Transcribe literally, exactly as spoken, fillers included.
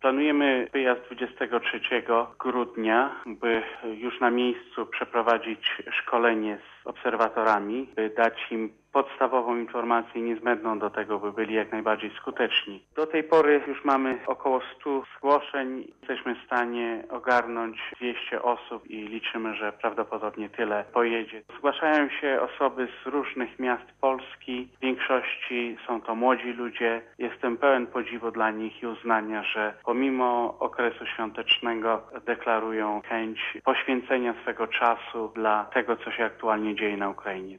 Planujemy wyjazd dwudziestego trzeciego grudnia, by już na miejscu przeprowadzić szkolenie z obserwatorami, by dać im podstawową informację niezbędną do tego, by byli jak najbardziej skuteczni. Do tej pory już mamy około stu zgłoszeń. Jesteśmy w stanie ogarnąć dwieście osób i liczymy, że prawdopodobnie tyle pojedzie. Zgłaszają się osoby z różnych miast Polski. W większości są to młodzi ludzie. Jestem pełen podziwu dla nich i uznania, że pomimo okresu świątecznego deklarują chęć poświęcenia swego czasu dla tego, co się aktualnie dzieje na Ukrainie.